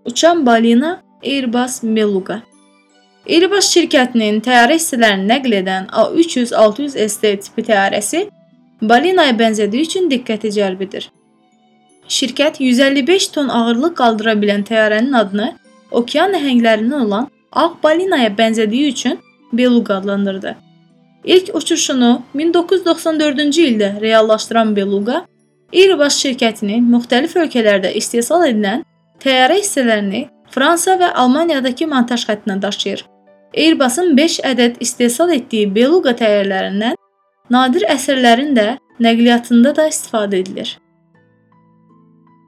Uçan balina Airbus Beluga. Airbus şirkətinin təyyarə hissələrini nəql edən A300-600 ST tipi təyyarəsi balinaya bənzədiyi üçün diqqəti cəlb edir. Şirkət 155 ton ağırlıq qaldıra bilən təyyarənin adını okean nəhənglərindən olan ağ balinaya bənzədiyi üçün Beluga adlandırdı. İlk uçuşunu 1994-cü ildə reallaşdıran Beluga, Airbus şirkətinin müxtəlif ölkələrdə istehsal edilən təyyarə hissələrini Fransa və Almaniyadakı montaj xəttinə daşıyır. Airbus'un 5 ədəd istehsal etdiyi Beluga təyyarələrindən nadir əsirlərin də nəqliyyatında da istifadə edilir.